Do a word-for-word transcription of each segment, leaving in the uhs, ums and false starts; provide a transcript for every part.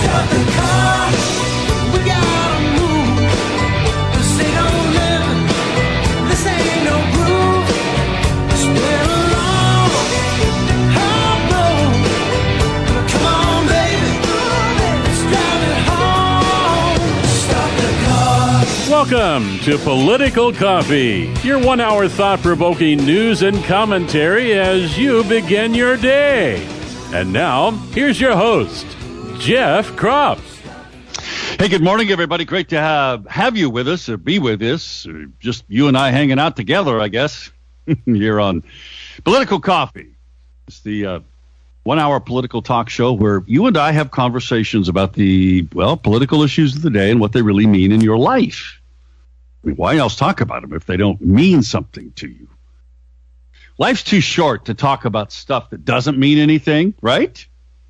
Stop the car, we gotta move. This ain't no living, this ain't no groove. It's been a long, hard road. Come on, baby, let's drive it home. Stop the car. Welcome to Political Coffee, your one-hour thought-provoking news and commentary as you begin your day. And now, here's your host, Jeff Kropp. Hey, good morning, everybody. Great to have have you with us, or be with us, or just you and I hanging out together, I guess, here on Political Coffee. It's the uh, one-hour political talk show where you and I have conversations about the, well, political issues of the day and what they really mean in your life. I mean, why else talk about them if they don't mean something to you? Life's too short to talk about stuff that doesn't mean anything, right?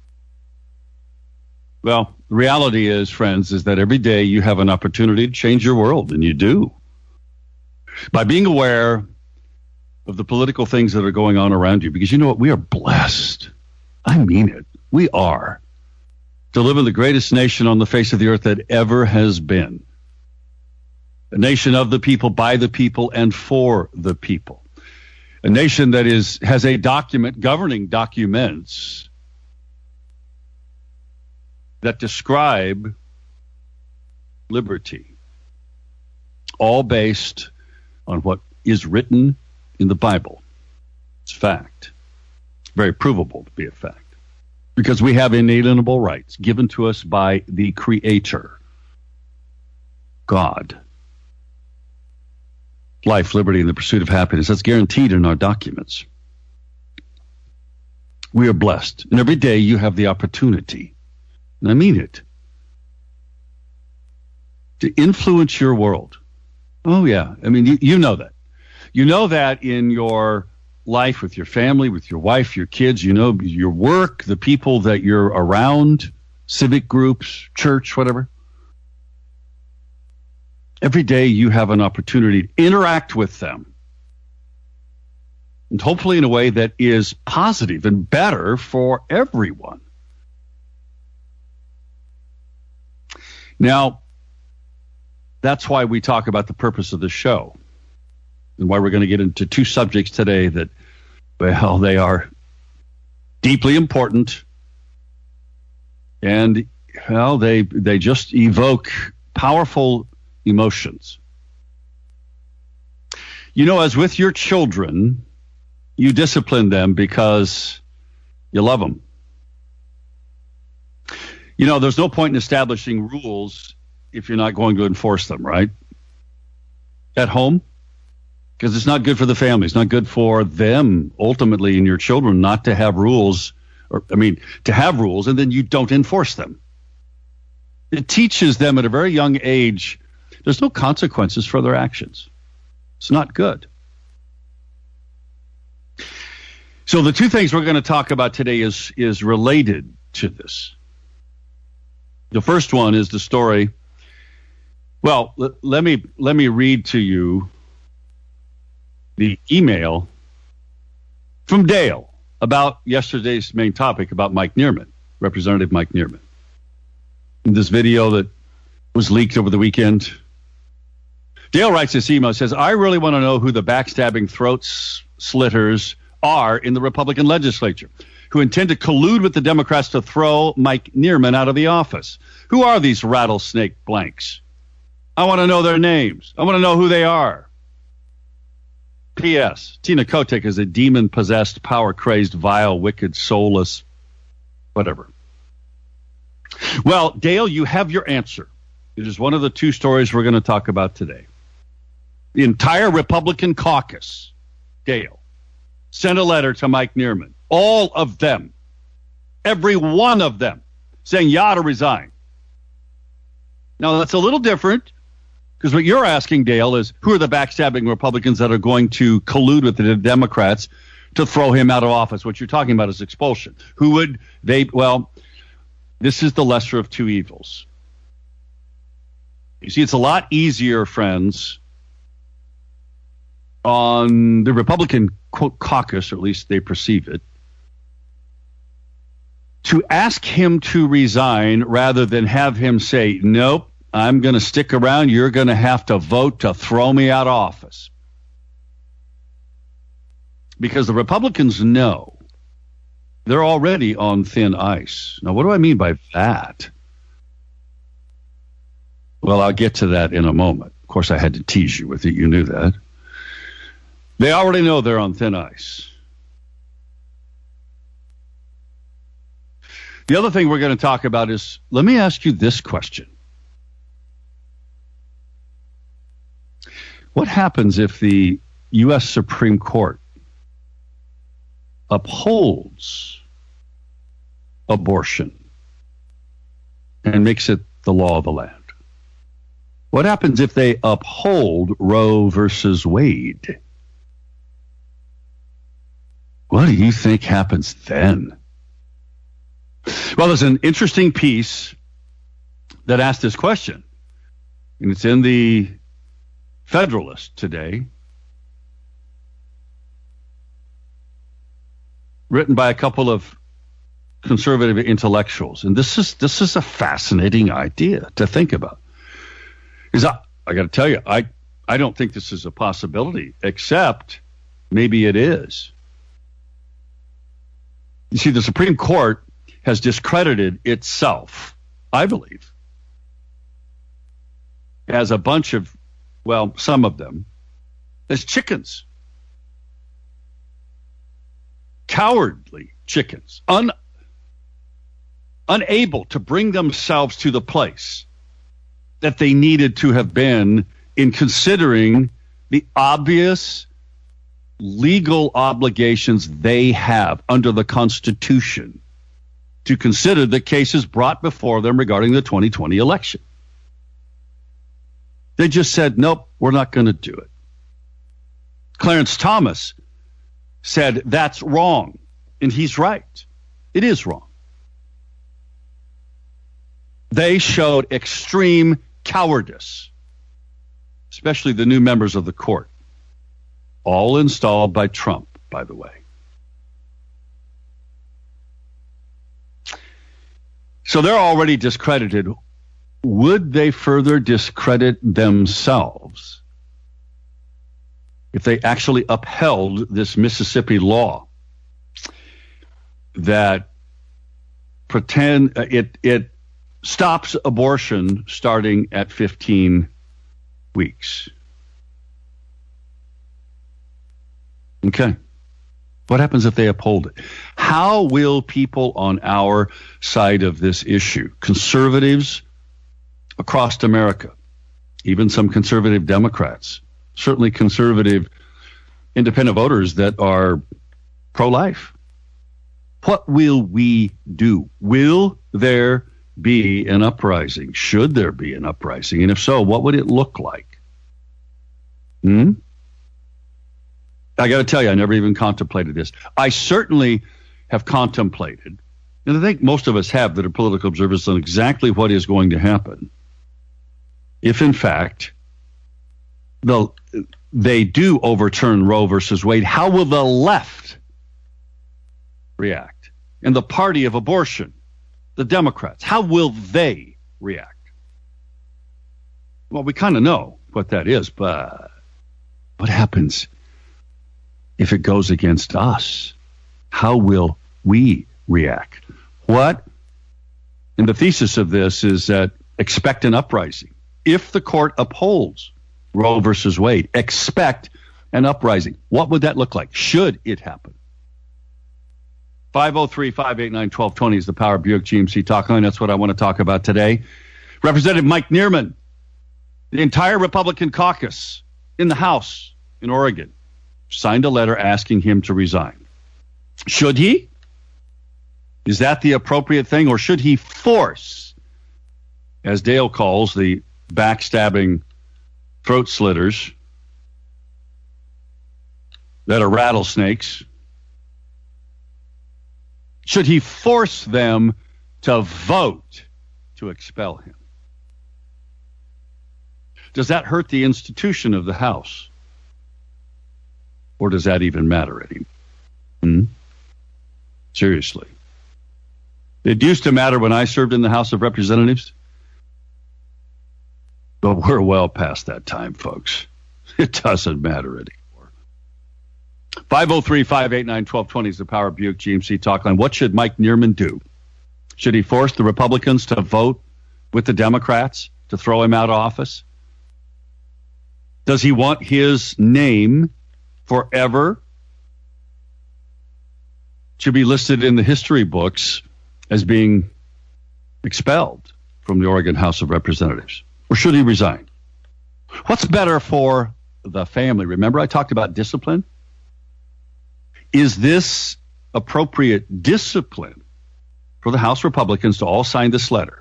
Well, the reality is, friends, is that every day you have an opportunity to change your world, and you do. By being aware of the political things that are going on around you, because you know what? We are blessed. I mean it. We are. To live in the greatest nation on the face of the earth that ever has been. A nation of the people, by the people, and for the people. A nation that is has a document governing documents that describe liberty, all based on what is written in the Bible. It's fact. Very provable to be a fact. Because we have inalienable rights given to us by the Creator, God. Life, liberty, and the pursuit of happiness. That's guaranteed in our documents. We are blessed. And every day you have the opportunity, and I mean it, to influence your world. Oh, yeah. I mean, you, you know that. You know that in your life with your family, with your wife, your kids, you know, your work, the people that you're around, civic groups, church, whatever. Every day you have an opportunity to interact with them. And hopefully in a way that is positive and better for everyone. Now, that's why we talk about the purpose of the show. And why we're going to get into two subjects today that, well, they are deeply important. And, well, they they just evoke powerful emotions. You know, as with your children, you discipline them because you love them. You know, there's no point in establishing rules if you're not going to enforce them, right? At home, because it's not good for the family. It's not good for them, ultimately, and your children not to have rules, or I mean, to have rules, and then you don't enforce them. It teaches them at a very young age there's no consequences for their actions. It's not good. So the two things we're going to talk about today is, is related to this. The first one is the story. Well, let, let me let me read to you the email from Dale about yesterday's main topic about Mike Neerman, Representative Mike Neerman. In this video that was leaked over the weekend, Dale writes this email, says, I really want to know who the backstabbing throat slitters are in the Republican legislature who intend to collude with the Democrats to throw Mike Neerman out of the office. Who are these rattlesnake blanks? I want to know their names. I want to know who they are. P S. Tina Kotek is a demon-possessed, power-crazed, vile, wicked, soulless, whatever. Well, Dale, you have your answer. It is one of the two stories we're going to talk about today. The entire Republican caucus, Dale, sent a letter to Mike Neerman. All of them, every one of them, saying you ought to resign. Now, that's a little different, because what you're asking, Dale, is who are the backstabbing Republicans that are going to collude with the Democrats to throw him out of office? What you're talking about is expulsion. Who would they, well, this is the lesser of two evils. You see, it's a lot easier, friends, on the Republican quote, caucus, or at least they perceive it, to ask him to resign rather than have him say, nope, I'm going to stick around. You're going to have to vote to throw me out of office. Because the Republicans know they're already on thin ice. Now, what do I mean by that? Well, I'll get to that in a moment. Of course, I had to tease you with it. You knew that. They already know they're on thin ice. The other thing we're going to talk about is, let me ask you this question. What happens if the U S Supreme Court upholds abortion and makes it the law of the land? What happens if they uphold Roe versus Wade? What do you think happens then? Well, there's an interesting piece that asked this question, and it's in the Federalist today, written by a couple of conservative intellectuals. And this is this is a fascinating idea to think about. Because I, I got to tell you, I, I don't think this is a possibility, except maybe it is. You see, the Supreme Court has discredited itself, I believe, as a bunch of, well, some of them, as chickens. Cowardly chickens, un, unable to bring themselves to the place that they needed to have been in considering the obvious legal obligations they have under the Constitution to consider the cases brought before them regarding the twenty twenty election. They just said, nope, we're not going to do it. Clarence Thomas said that's wrong, and he's right. It is wrong. They showed extreme cowardice, especially the new members of the court, all installed by Trump, by the way. So they're already discredited. Would they further discredit themselves if they actually upheld this Mississippi law that pretend uh, it it stops abortion starting at fifteen weeks? Okay. What happens if they uphold it? How will people on our side of this issue, conservatives across America, even some conservative Democrats, certainly conservative independent voters that are pro-life, what will we do? Will there be an uprising? Should there be an uprising? And if so, what would it look like? Hmm? I got to tell you, I never even contemplated this. I certainly have contemplated, and I think most of us have that are political observers, on exactly what is going to happen if, in fact, the, they do overturn Roe versus Wade. How will the left react? And the party of abortion, the Democrats, how will they react? Well, we kind of know what that is, but what happens if it goes against us? How will we react? What? And the thesis of this is that expect an uprising. If the court upholds Roe versus Wade, expect an uprising. What would that look like? Should it happen? five oh three, five eight nine, one two two zero is the Power Buick G M C talk line. That's what I want to talk about today. Representative Mike Neerman, the entire Republican caucus in the House in Oregon, signed a letter asking him to resign. Should he? Is that the appropriate thing? Or should he force, as Dale calls the backstabbing throat slitters that are rattlesnakes, should he force them to vote to expel him? Does that hurt the institution of the House? Or does that even matter anymore? Hmm? Seriously. It used to matter when I served in the House of Representatives, but we're well past that time, folks. It doesn't matter anymore. five oh three, five eight nine, one two two zero is the Power Buick G M C talk line. What should Mike Neerman do? Should he force the Republicans to vote with the Democrats to throw him out of office? Does he want his name forever to be listed in the history books as being expelled from the Oregon House of Representatives? Or should he resign? What's better for the family? Remember I talked about discipline? Is this appropriate discipline for the House Republicans to all sign this letter?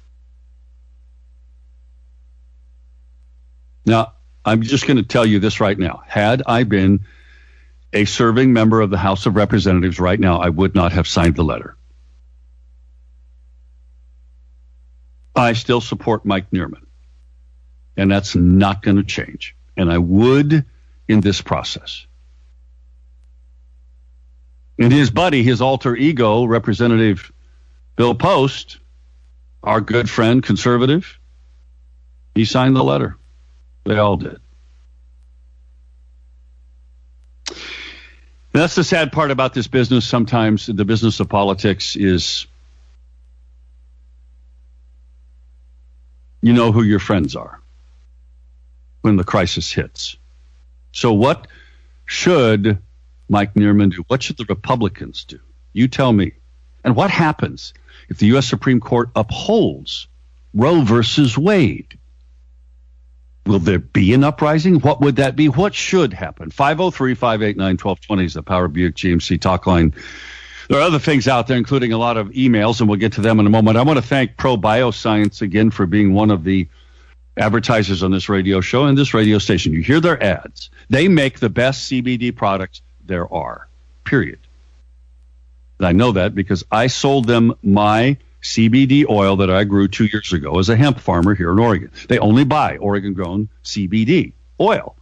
Now, I'm just going to tell you this right now. Had I been a serving member of the House of Representatives right now, I would not have signed the letter. I still support Mike Neerman, and that's not going to change. And I would in this process. And his buddy, his alter ego, Representative Bill Post, our good friend, conservative, he signed the letter. They all did. That's the sad part about this business. Sometimes the business of politics is, you know who your friends are when the crisis hits. So what should Mike Neerman do? What should the Republicans do? You tell me. And what happens if the U S Supreme Court upholds Roe versus Wade? Will there be an uprising? What would that be? What should happen? five oh three, five eight nine, one two two zero is the Power Buick G M C talk line. There are other things out there, including a lot of emails, and we'll get to them in a moment. I want to thank Pro Bioscience again for being one of the advertisers on this radio show and this radio station. You hear their ads. They make the best C B D products there are, period. And I know that because I sold them my C B D oil that I grew two years ago as a hemp farmer here in Oregon. They only buy Oregon-grown C B D oil.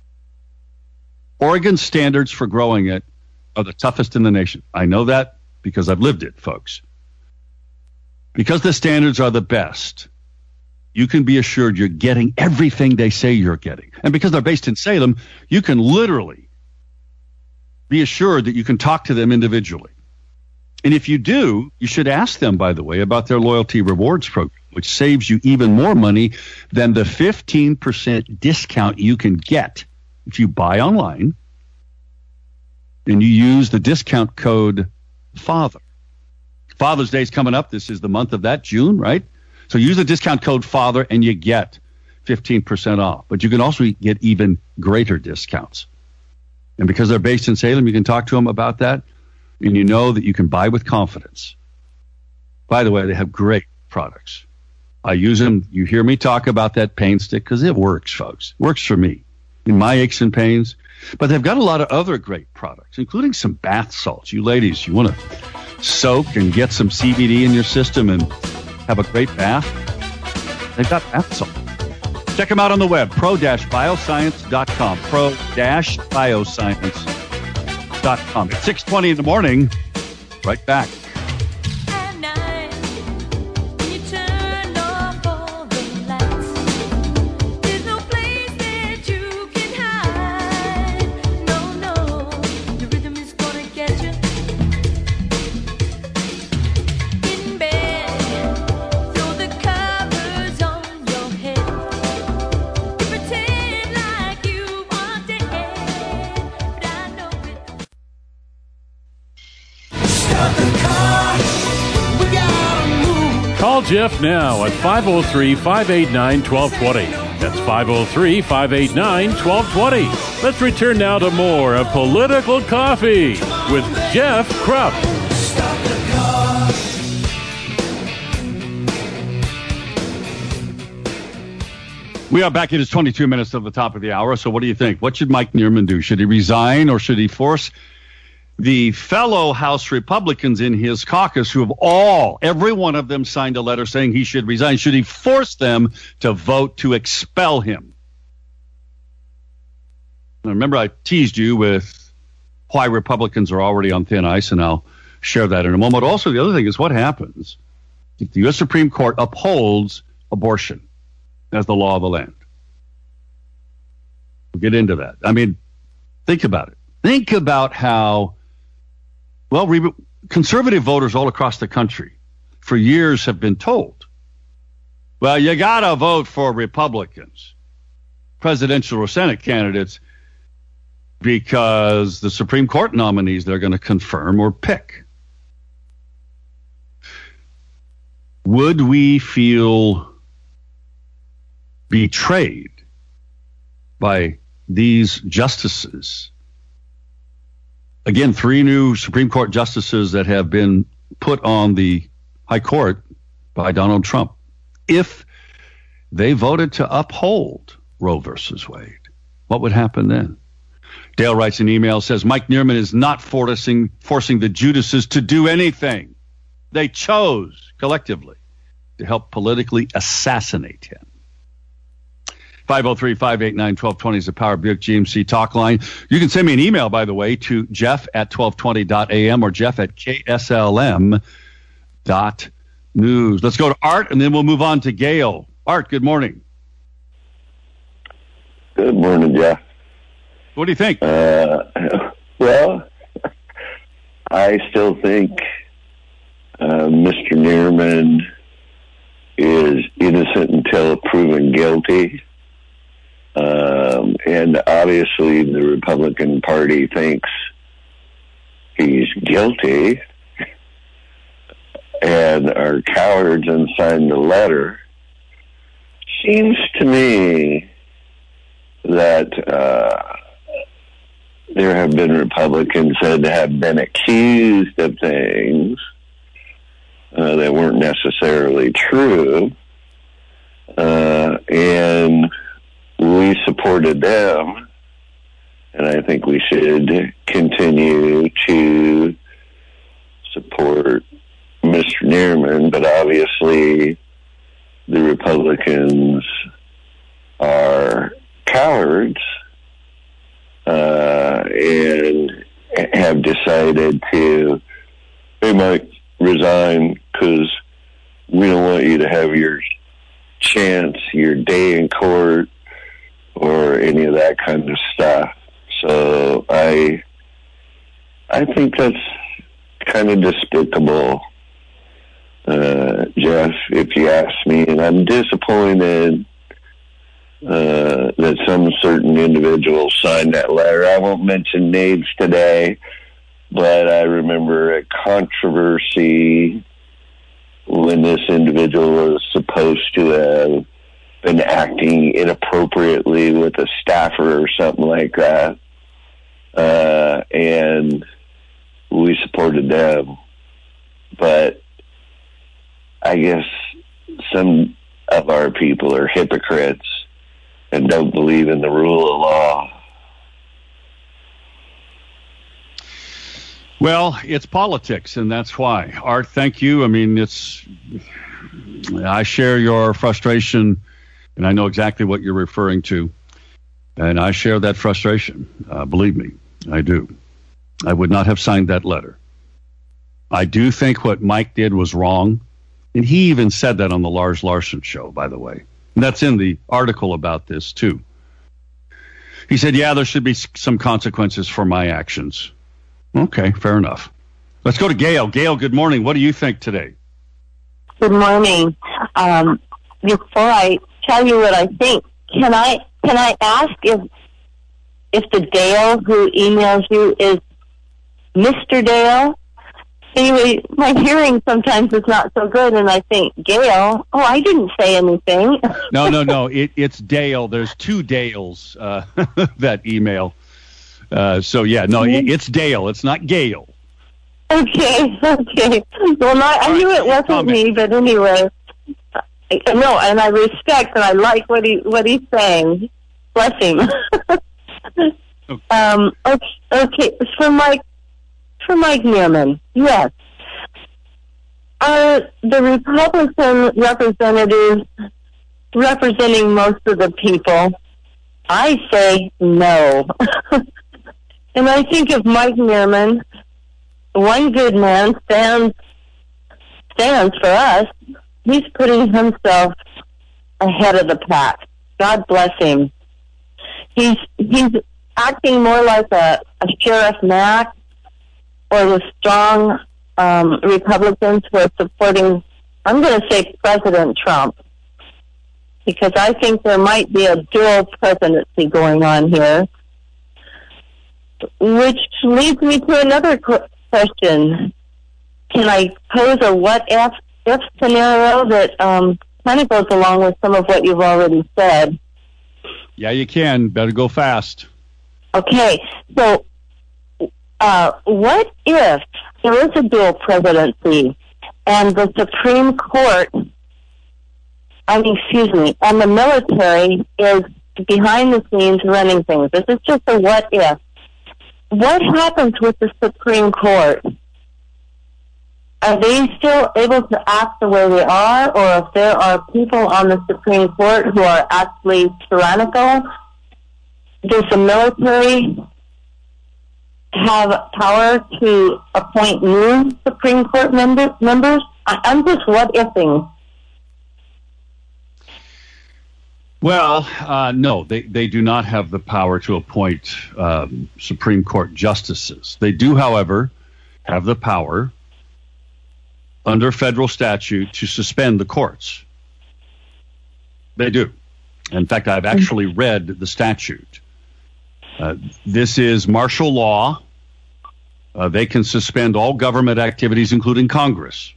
Oregon's standards for growing it are the toughest in the nation. I know that because I've lived it, folks. Because the standards are the best, you can be assured you're getting everything they say you're getting. And because they're based in Salem, you can literally be assured that you can talk to them individually. And if you do, you should ask them, by the way, about their loyalty rewards program, which saves you even more money than the fifteen percent discount you can get if you buy online and you use the discount code FATHER. Father's Day is coming up. This is the month of that, June, right? So use the discount code FATHER and you get fifteen percent off. But you can also get even greater discounts. And because they're based in Salem, you can talk to them about that. And you know that you can buy with confidence. By the way, they have great products. I use them. You hear me talk about that pain stick because it works, folks. It works for me in my aches and pains. But they've got a lot of other great products, including some bath salts. You ladies, you want to soak and get some C B D in your system and have a great bath? They've got bath salt. Check them out on the web, pro bioscience dot com, pro bioscience dot com. It's six twenty in the morning. Right back. Call Jeff now at five oh three, five eight nine, one two two zero. That's five oh three, five eight nine, one two two zero. Let's return now to more of Political Coffee with Jeff Krupp. We are back. It is twenty-two minutes to the top of the hour. So what do you think? What should Mike Neerman do? Should he resign or should he force the fellow House Republicans in his caucus, who have all, every one of them signed a letter saying he should resign, should he force them to vote to expel him? Now, remember I teased you with why Republicans are already on thin ice, and I'll share that in a moment. Also, the other thing is what happens if the U S Supreme Court upholds abortion as the law of the land. We'll get into that. I mean, think about it. Think about how, well, re- conservative voters all across the country for years have been told, well, you got to vote for Republicans, presidential or Senate candidates, because the Supreme Court nominees they're going to confirm or pick. Would we feel betrayed by these justices? Again, three new Supreme Court justices that have been put on the High Court by Donald Trump. If they voted to uphold Roe versus Wade, what would happen then? Dale writes an email, says, Mike Neerman is not forcing, forcing the Judases to do anything. They chose collectively to help politically assassinate him. five oh three, five eight nine, one two two zero is the Power Buick G M C talk line. You can send me an email, by the way, to Jeff at twelve twenty dot a m or Jeff at K S L M dot news. Let's go to Art, and then we'll move on to Gail. Art, good morning. Good morning, Jeff. What do you think? Uh, well, I still think uh, Mister Neerman is innocent until proven guilty. Um, and obviously the Republican Party thinks he's guilty and are cowards and signed the letter. Seems to me that uh, there have been Republicans that have been accused of things uh, that weren't necessarily true, uh, and we supported them, and I think we should continue to support Mister Neerman, but obviously the Republicans are cowards uh, and have decided to, they might resign because we don't want you to have your chance, your day in court, or any of that kind of stuff. So I, I think that's kind of despicable, uh, Jeff, if you ask me. And I'm disappointed uh, that some certain individuals signed that letter. I won't mention names today, but I remember a controversy when this individual was supposed to have been acting inappropriately with a staffer or something like that. Uh, and we supported them. But I guess some of our people are hypocrites and don't believe in the rule of law. Well, it's politics, and that's why. Art, thank you. I mean, it's, I share your frustration, and I know exactly what you're referring to, and I share that frustration. Uh, believe me, I do. I would not have signed that letter. I do think what Mike did was wrong, and he even said that on the Lars Larson show, by the way. And that's in the article about this, too. He said, yeah, there should be some consequences for my actions. Okay, fair enough. Let's go to Gail. Gail, good morning. What do you think today? Good morning. Um, before I tell you what I think, can I can I ask if if the Dale who emails you is Mister Dale? Anyway, my hearing sometimes is not so good, and I think, Gail, oh, I didn't say anything. No, no, no. It, it's Dale. There's two Dales uh, that email. Uh, so, yeah, no, it, it's Dale. It's not Gail. Okay, okay. Well, not, I knew it wasn't comment. me, but anyway. I, no, and I respect and I like what he what he's saying. Bless him. Okay. um, okay, okay. For Mike, for Mike Neerman, yes. Are the Republican representatives representing most of the people? I say no. And I think if Mike Neerman one good man stands stands for us. He's putting himself ahead of the pack. God bless him. He's he's acting more like a, a Sheriff Mack or the strong um, Republicans who are supporting, I'm going to say President Trump, because I think there might be a dual presidency going on here, which leads me to another qu- question. Can I pose a what-if if scenario that um, kind of goes along with some of what you've already said? Yeah, you can. Better go fast. Okay, so uh, what if there is a dual presidency and the Supreme Court, I mean, excuse me, and the military is behind the scenes running things? This is just a what if. What happens with the Supreme Court? Are they still able to act the way they are, or if there are people on the Supreme Court who are actually tyrannical, does the military have power to appoint new Supreme Court member, members? I, I'm just what-ifing. Well, uh, no, they, they do not have the power to appoint um, Supreme Court justices. They do, however, have the power under federal statute to suspend the courts. They do. In fact, I've actually read the statute. Uh, this is martial law. Uh, they can suspend all government activities, including Congress.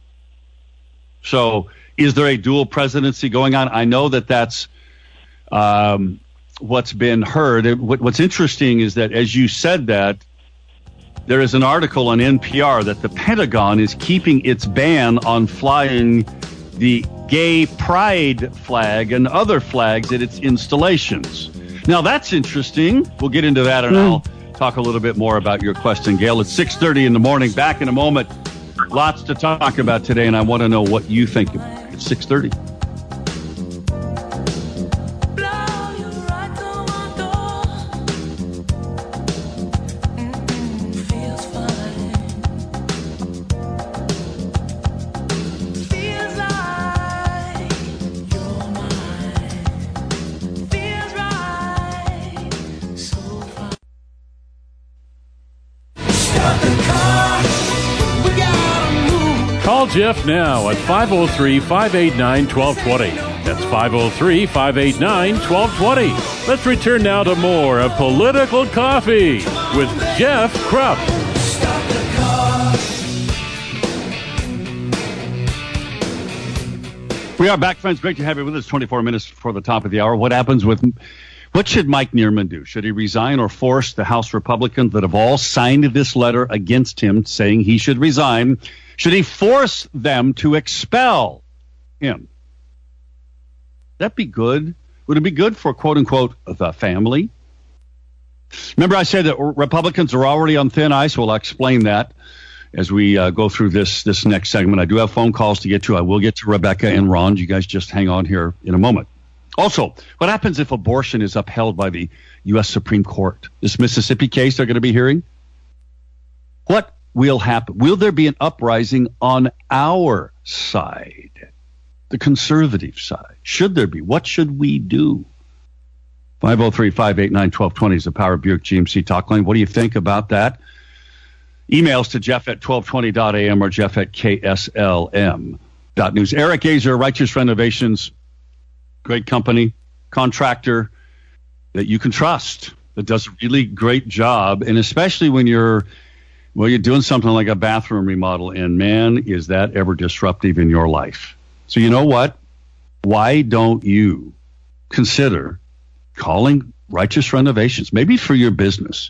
So is there a dual presidency going on? I know that that's um, what's been heard. It, what, what's interesting is that as you said that, there is an article on N P R that the Pentagon is keeping its ban on flying the gay pride flag and other flags at its installations. Now, that's interesting. We'll get into that, and mm. I'll talk a little bit more about your question, Gail. It's six thirty in the morning. Back in a moment. Lots to talk about today, and I want to know what you think about it. It's six thirty. Call Jeff now at five oh three, five eight nine, one two two zero. That's five oh three, five eight nine, one two two zero. Let's return now to more of Political Coffee with Jeff Krupp. We are back, friends. Great to have you with us. twenty-four minutes before the top of the hour. What happens with... What should Mike Neerman do? Should he resign or force the House Republicans that have all signed this letter against him saying he should resign? Should he force them to expel him? That'd be good. Would it be good for, quote unquote, the family? Remember I said that Republicans are already on thin ice? Well, I'll explain that as we uh, go through this this next segment. I do have phone calls to get to. I will get to Rebecca and Ron. You guys just hang on here in a moment. Also, what happens if abortion is upheld by the U S Supreme Court? This Mississippi case they're going to be hearing? What will happen? Will there be an uprising on our side, the conservative side? Should there be? What should we do? five oh three, five eight nine, one two two zero is the Power Buick G M C talk line. What do you think about that? Emails to Jeff at twelve twenty dot a m or Jeff at K S L M dot news. Eric Azer, Righteous Renovations. Great company, contractor that you can trust, that does a really great job. And especially when you're, well, you're doing something like a bathroom remodel, and man, is that ever disruptive in your life. So you know what? Why don't you consider calling Righteous Renovations, maybe for your business?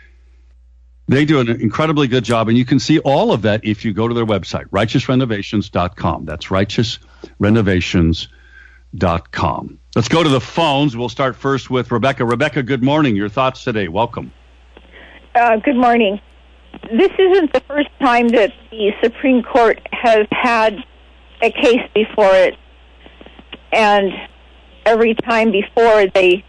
They do an incredibly good job, and you can see all of that if you go to their website, righteous renovations dot com. That's righteous renovations dot com. Let's go to the phones. We'll start first with Rebecca. Rebecca, good morning. Your thoughts today. Welcome. Uh, good morning. This isn't the first time that the Supreme Court has had a case before it, and every time before they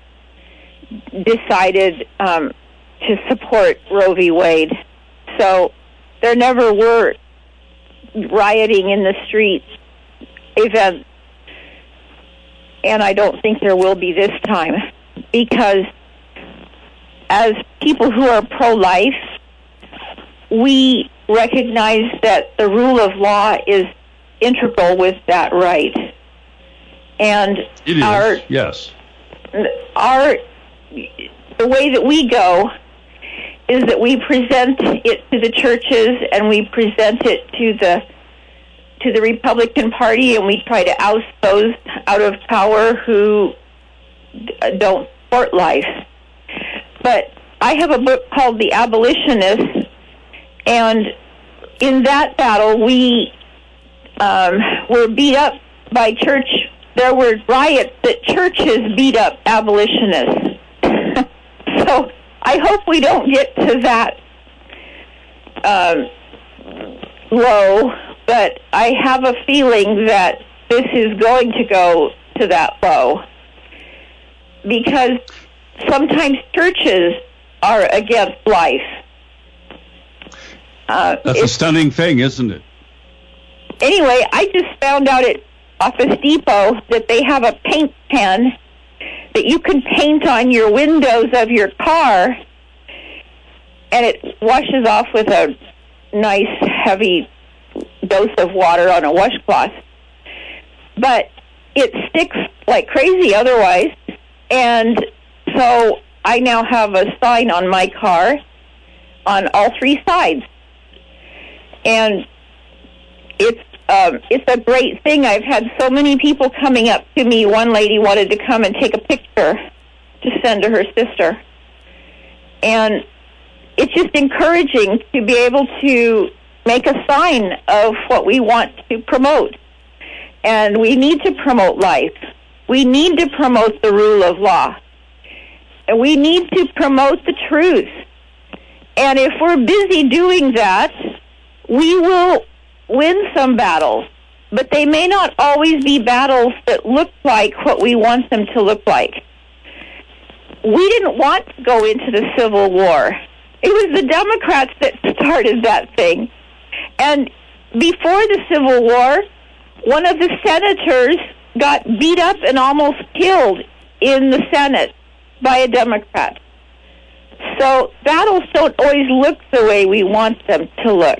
decided um, to support Roe v. Wade. So there never were rioting in the streets events, and I don't think there will be this time, because as people who are pro-life, we recognize that the rule of law is integral with that right. And it is, our, yes. Our, the way that we go is that we present it to the churches and we present it to the to the Republican Party, and we try to oust those out of power who don't support life. But I have a book called The Abolitionists, and in that battle we um, were beat up by church. There were riots that churches beat up abolitionists. So I hope we don't get to that um, low, but I have a feeling that this is going to go to that low, because sometimes churches are against life. Uh, That's a stunning thing, isn't it? Anyway, I just found out at Office Depot that they have a paint pen that you can paint on your windows of your car, and it washes off with a nice, heavy dose of water on a washcloth. But it sticks like crazy otherwise, and so I now have a sign on my car on all three sides. And it's um, it's a great thing. I've had so many people coming up to me. One lady wanted to come and take a picture to send to her sister. And it's just encouraging to be able to make a sign of what we want to promote. And we need to promote life. We need to promote the rule of law. And we need to promote the truth. And if we're busy doing that, we will win some battles. But they may not always be battles that look like what we want them to look like. We didn't want to go into the Civil War. It was the Democrats that started that thing. And before the Civil War, one of the senators got beat up and almost killed in the Senate by a Democrat. So battles don't always look the way we want them to look.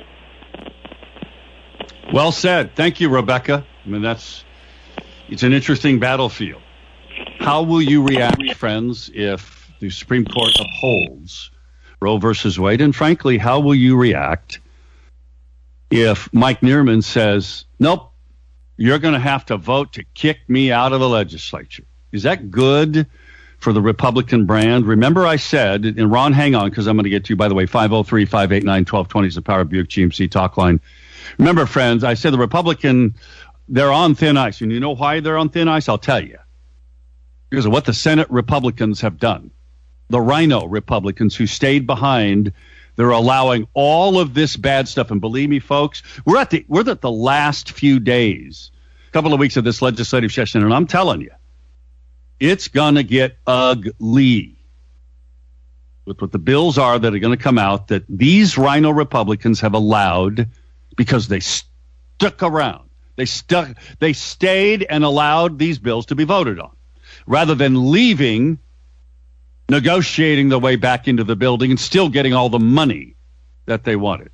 Well said. Thank you, Rebecca. I mean, that's, it's an interesting battlefield. How will you react, friends, if the Supreme Court upholds Roe versus Wade? And frankly, how will you react if Mike Neerman says, nope, you're going to have to vote to kick me out of the legislature? Is that good for the Republican brand? Remember I said, and Ron, hang on, because I'm going to get to you, by the way, five oh three, five eight nine, one two two zero is the Power Buick G M C talk line. Remember, friends, I said the Republican, they're on thin ice. And you know why they're on thin ice? I'll tell you. Because of what the Senate Republicans have done. The Rhino Republicans who stayed behind, they're allowing all of this bad stuff. And believe me, folks, we're at the we're at the last few days, a couple of weeks of this legislative session, and I'm telling you, it's going to get ugly with what the bills are that are going to come out that these Rhino Republicans have allowed because they stuck around. They stuck. They stayed and allowed these bills to be voted on rather than leaving, negotiating their way back into the building and still getting all the money that they wanted.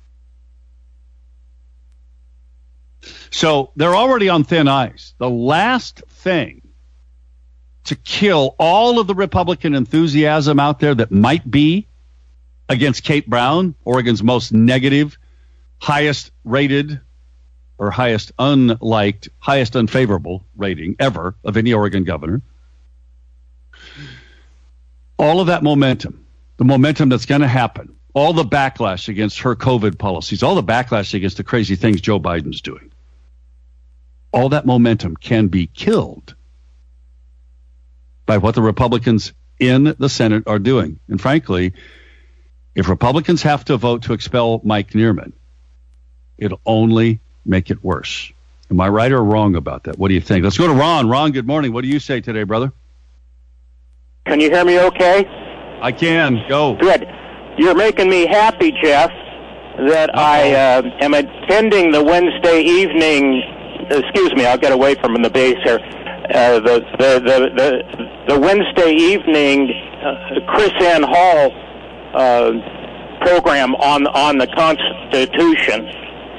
So they're already on thin ice. The last thing to kill all of the Republican enthusiasm out there that might be against Kate Brown, Oregon's most negative, highest rated or highest unliked, highest unfavorable rating ever of any Oregon governor. All of that momentum, the momentum that's going to happen, all the backlash against her COVID policies, all the backlash against the crazy things Joe Biden's doing, all that momentum can be killed by what the Republicans in the Senate are doing. And frankly, if Republicans have to vote to expel Mike Neerman, it'll only make it worse. Am I right or wrong about that? What do you think? Let's go to Ron. Ron, good morning. What do you say today, brother? Can you hear me okay? I can. Go. Good. You're making me happy, Jeff. that I uh, am attending the Wednesday evening. Excuse me, I'll get away from the base here. Uh, the, the the the the Wednesday evening uh, Chris Ann Hall uh, program on on the Constitution.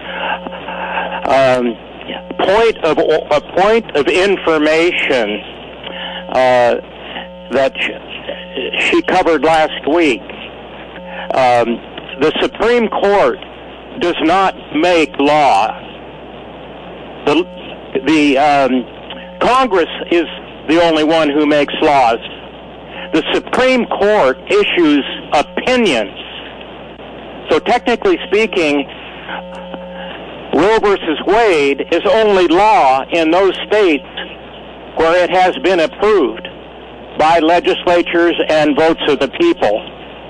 Um, point of a point of information uh, that she covered last week. Um, the Supreme Court does not make law. The the um, Congress is the only one who makes laws. The Supreme Court issues opinions. So technically speaking, Roe versus Wade is only law in those states where it has been approved by legislatures and votes of the people.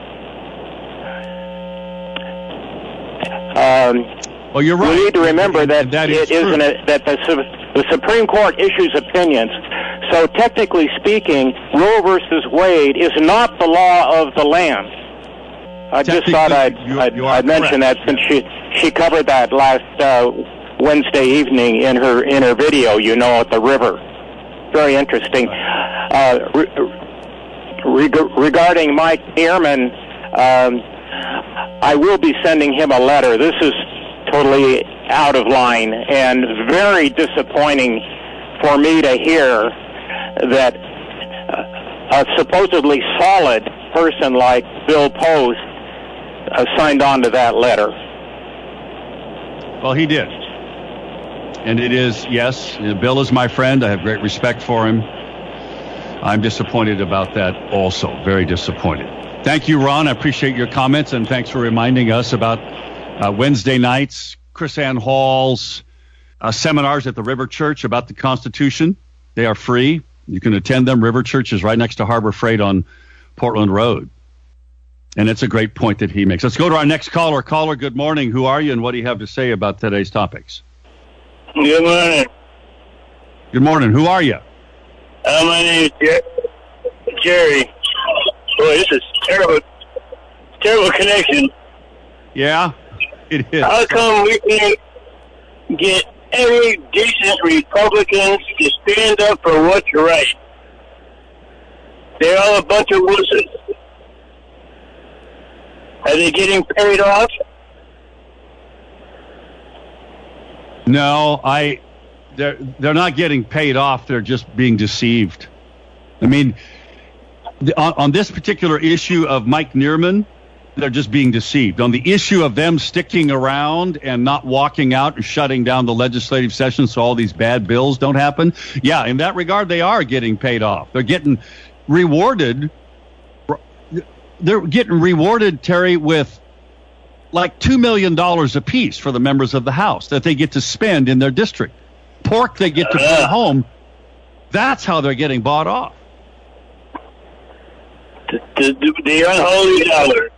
Um, well, you're right. We need to remember that, that it is isn't a, that the, the Supreme Court issues opinions. So technically speaking, Roe versus Wade is not the law of the land. I just thought I'd, you, I'd, you I'd mention that since she she covered that last uh, Wednesday evening in her in her video, you know, at the river. Very interesting. Uh, re- reg- regarding Mike Ehrman, um, I will be sending him a letter. This is totally out of line and very disappointing for me to hear that a supposedly solid person like Bill Post uh, signed on to that letter. Well, he did. And it is, yes, Bill is my friend. I have great respect for him. I'm disappointed about that also. Very disappointed. Thank you, Ron. I appreciate your comments, and thanks for reminding us about uh, Wednesday nights, Chris Ann Hall's uh, seminars at the River Church about the Constitution. They are free. You can attend them. River Church is right next to Harbor Freight on Portland Road. And it's a great point that he makes. Let's go to our next caller. Caller, good morning. Who are you, and what do you have to say about today's topics? Good morning. Good morning. Who are you? Uh, my name is Jer- Jerry. Boy, this is terrible, terrible connection. Yeah, it is. How come we can't get every decent Republican to stand up for what's right? They're all a bunch of wusses. Are they getting paid off? No, I. They're they're not getting paid off. They're just being deceived. I mean, the, on, on this particular issue of Mike Neerman, they're just being deceived. On the issue of them sticking around and not walking out and shutting down the legislative session so all these bad bills don't happen, yeah, in that regard, they are getting paid off. They're getting rewarded. They're getting rewarded, Terry, with like two million dollars apiece for the members of the House that they get to spend in their district. Pork they get to bring home. That's how they're getting bought off. The, the, the unholy dollar.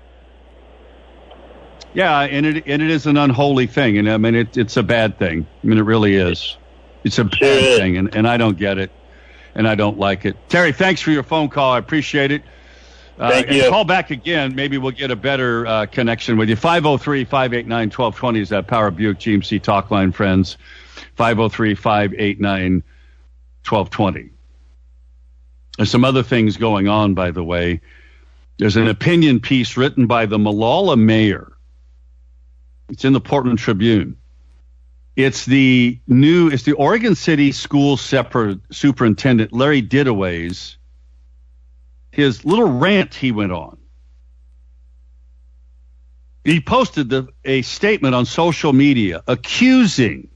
Yeah, and it and it is an unholy thing, and I mean it, it's a bad thing. I mean it really is. It's a bad Sure. thing, and, and I don't get it, and I don't like it. Terry, thanks for your phone call. I appreciate it. Uh, Thank and you. Call back again. Maybe we'll get a better uh, connection with you. five oh three, five eight nine, one two two zero is that Power Buick G M C talk line, friends. five oh three, five eight nine, one two two zero. There's some other things going on, by the way. There's an opinion piece written by the Molalla mayor. It's in the Portland Tribune. It's the new, it's the Oregon City School Separ- Superintendent Larry Didaway's, his little rant he went on. He posted the, a statement on social media accusing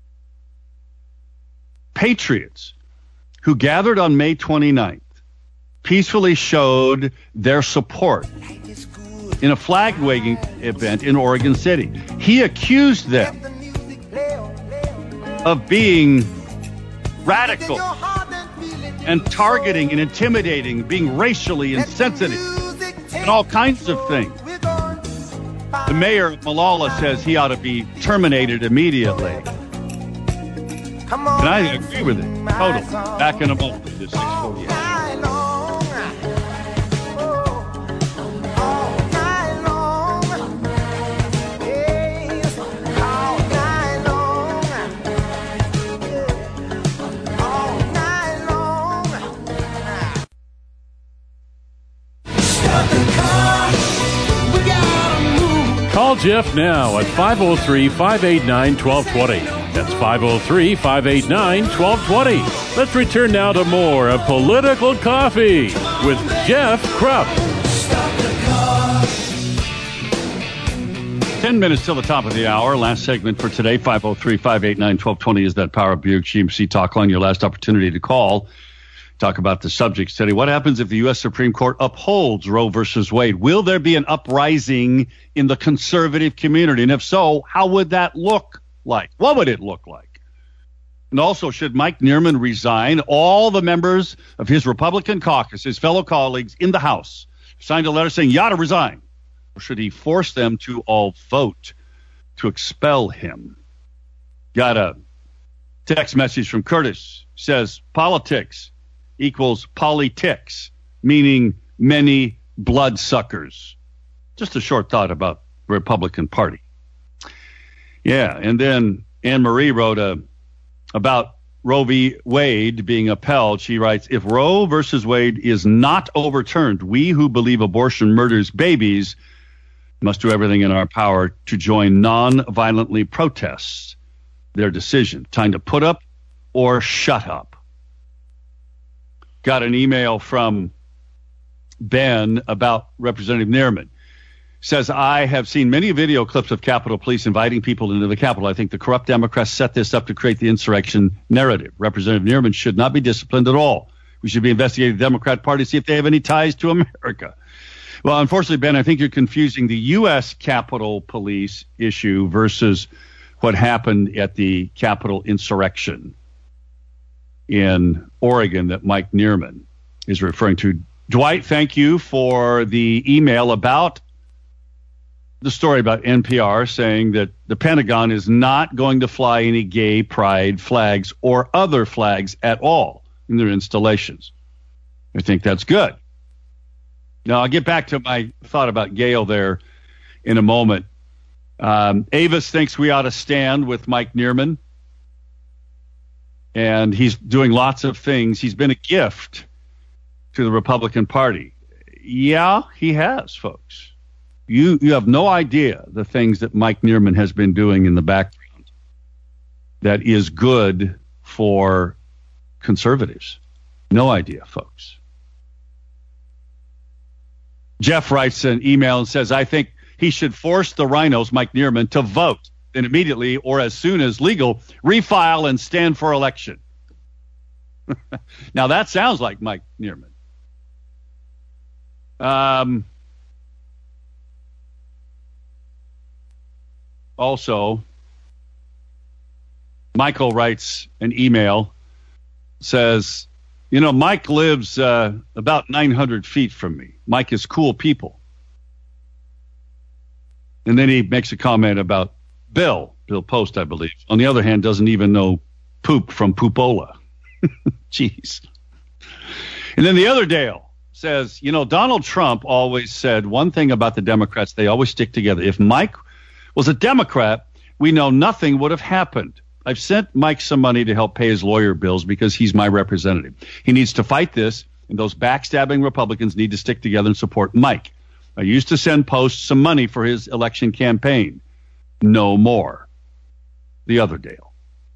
patriots who gathered on May twenty-ninth, peacefully showed their support in a flag-waving event in Oregon City. He accused them of being radical and targeting and intimidating, being racially insensitive, and all kinds of things. The mayor of Molalla says he ought to be terminated immediately. And I agree with it. Totally. Back in a moment. This six forty-eight. Jeff now at five oh three, five eight nine, one two two zero. That's five oh three, five eight nine, one two two zero. Let's return now to more of Political Coffee with Jeff Krupp. Ten minutes till the top of the hour. Last segment for today. five oh three, five eight nine, one two two zero is that Power Buick G M C talk line. Your last opportunity to call. Talk about the subjects today. What happens if the U S Supreme Court upholds Roe versus Wade? Will there be an uprising in the conservative community? And if so, how would that look like? What would it look like? And also, should Mike Neerman resign? All the members of his Republican caucus, his fellow colleagues in the House, signed a letter saying, you ought to resign. Or should he force them to all vote to expel him? Got a text message from Curtis. Says, politics equals politics, meaning many bloodsuckers. Just a short thought about the Republican Party. Yeah, and then Anne Marie wrote a, about Roe v. Wade being upheld. She writes, if Roe versus Wade is not overturned, we who believe abortion murders babies must do everything in our power to join non-violently protest their decision. Time to put up or shut up. Got an email from Ben about Representative Neerman. Says, I have seen many video clips of Capitol Police inviting people into the Capitol. I think the corrupt Democrats set this up to create the insurrection narrative. Representative Neerman should not be disciplined at all. We should be investigating the Democrat Party to see if they have any ties to America. Well, unfortunately, Ben, I think you're confusing the U S Capitol Police issue versus what happened at the Capitol insurrection in Oregon that Mike Neerman is referring to. Dwight, thank you for the email about the story about N P R saying that the Pentagon is not going to fly any gay pride flags or other flags at all in their installations. I think that's good. Now, I'll get back to my thought about Gail there in a moment. Um, Avis thinks we ought to stand with Mike Neerman, and he's doing lots of things. He's been a gift to the Republican Party. Yeah, he has, folks. You you have no idea the things that Mike Neerman has been doing in the background that is good for conservatives. No idea, folks. Jeff writes an email and says, I think he should force the rhinos, Mike Neerman, to vote, and immediately or as soon as legal, refile and stand for election. Now, that sounds like Mike Neerman. Um, also, Michael writes an email, says, you know, Mike lives uh, about nine hundred feet from me. Mike is cool people. And then he makes a comment about Bill, Bill Post, I believe. On the other hand, doesn't even know poop from poopola. Jeez. And then the other Dale says, you know, Donald Trump always said one thing about the Democrats, they always stick together. If Mike was a Democrat, we know nothing would have happened. I've sent Mike some money to help pay his lawyer bills because he's my representative. He needs to fight this, and those backstabbing Republicans need to stick together and support Mike. I used to send Post some money for his election campaign. No more. The other Dale.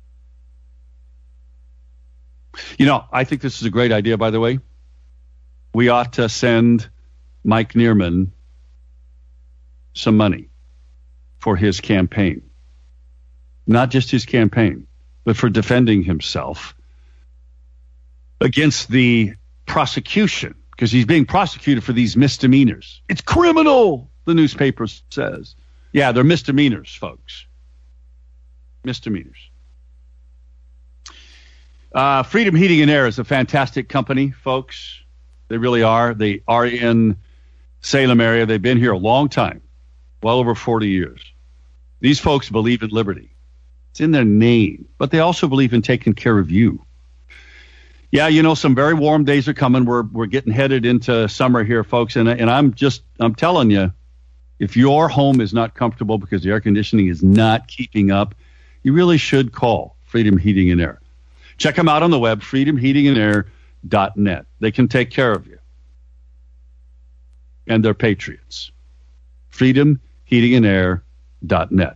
You know, I think this is a great idea, by the way. We ought to send Mike Neerman some money for his campaign. Not just his campaign, but for defending himself against the prosecution, because he's being prosecuted for these misdemeanors. It's criminal, the newspaper says. Yeah, they're misdemeanors, folks. Misdemeanors. Uh, Freedom Heating and Air is a fantastic company, folks. They really are. They are in Salem area. They've been here a long time, well over forty years. These folks believe in liberty. It's in their name, but they also believe in taking care of you. Yeah, you know, some very warm days are coming. We're we're getting headed into summer here, folks, and and I'm just I'm telling you, if your home is not comfortable because the air conditioning is not keeping up, you really should call Freedom Heating and Air. Check them out on the web, freedom heating and air dot net. They can take care of you, and they're patriots. freedom heating and air dot net.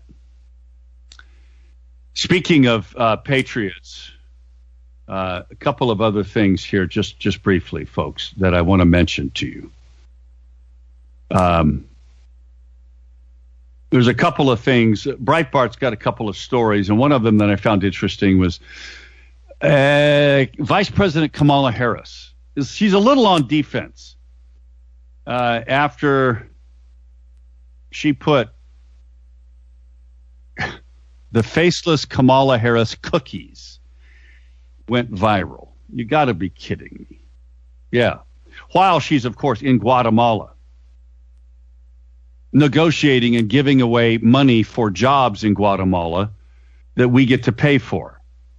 Speaking of uh, patriots, uh, a couple of other things here, just, just briefly, folks, that I want to mention to you. Um, there's a couple of things. Breitbart's got a couple of stories, and one of them that I found interesting was uh, Vice President Kamala Harris. She's a little on defense uh, after she put the faceless Kamala Harris cookies went viral. You got to be kidding me. Yeah. While she's, of course, in Guatemala, negotiating and giving away money for jobs in Guatemala that we get to pay for.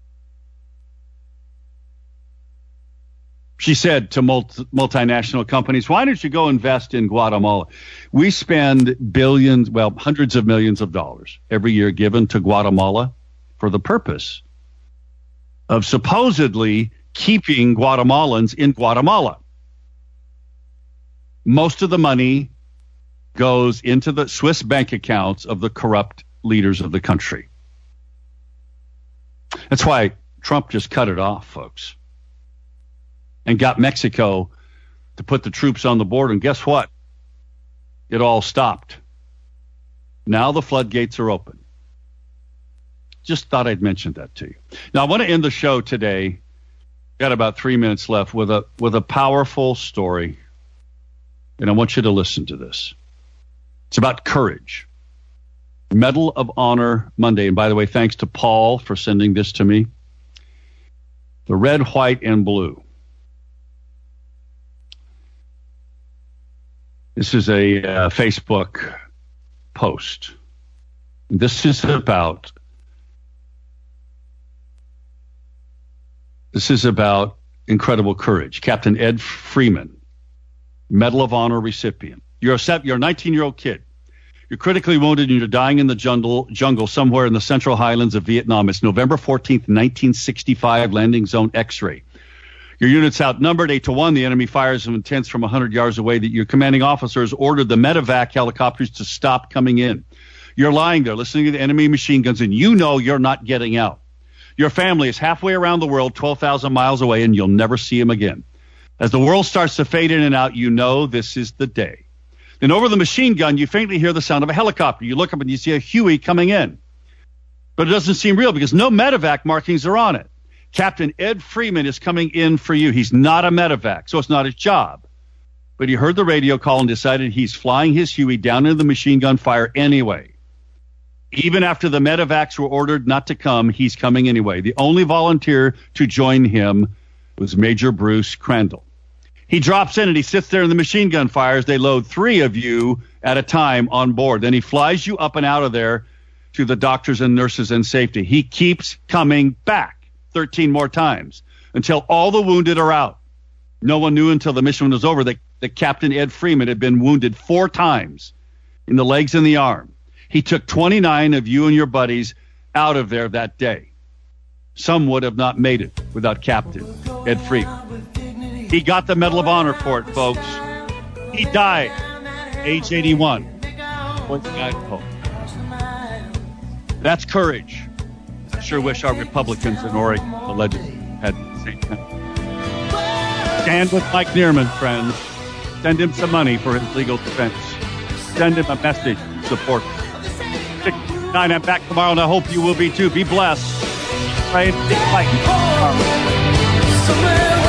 She said to multi- multinational companies, why don't you go invest in Guatemala? We spend billions, well, hundreds of millions of dollars every year given to Guatemala for the purpose of supposedly keeping Guatemalans in Guatemala. Most of the money goes into the Swiss bank accounts of the corrupt leaders of the country. That's why Trump just cut it off, folks, and got Mexico to put the troops on the border. And guess what? It all stopped. Now the floodgates are open. Just thought I'd mention that to you. Now, I want to end the show today, got about three minutes left, with a with a powerful story. And I want you to listen to this. It's about courage. Medal of Honor Monday. And by the way, thanks to Paul for sending this to me. The red, white, and blue. This is a uh, Facebook post. This is about this is about incredible courage. Captain Ed Freeman, Medal of Honor recipient. You're a you're a nineteen-year-old kid. You're critically wounded and you're dying in the jungle jungle somewhere in the Central Highlands of Vietnam. It's November fourteenth, nineteen sixty-five, landing zone X-ray. Your unit's outnumbered eight to one. The enemy fires some intense from one hundred yards away. That your commanding officer has ordered the medevac helicopters to stop coming in. You're lying there listening to the enemy machine guns, and you know you're not getting out. Your family is halfway around the world, twelve thousand miles away, and you'll never see them again. As the world starts to fade in and out, you know this is the day. Then over the machine gun, you faintly hear the sound of a helicopter. You look up and you see a Huey coming in. But it doesn't seem real because no medevac markings are on it. Captain Ed Freeman is coming in for you. He's not a medevac, so it's not his job. But he heard the radio call and decided he's flying his Huey down into the machine gun fire anyway. Even after the medevacs were ordered not to come, he's coming anyway. The only volunteer to join him was Major Bruce Crandall. He drops in and he sits there in the machine gun fires. They load three of you at a time on board. Then he flies you up and out of there to the doctors and nurses and safety. He keeps coming back thirteen more times until all the wounded are out. No one knew until the mission was over that, that Captain Ed Freeman had been wounded four times in the legs and the arm. He took twenty-nine of you and your buddies out of there that day. Some would have not made it without Captain Ed Freeman. He got the Medal of Honor for it, folks. He died, age eighty-one. That's courage. I sure wish our Republicans in Oregon, allegedly, had the same thing. Stand with Mike Neerman, friends. Send him some money for his legal defense. Send him a message of support. six nine, I'm back tomorrow, and I hope you will be too. Be blessed. Pray and keep fighting.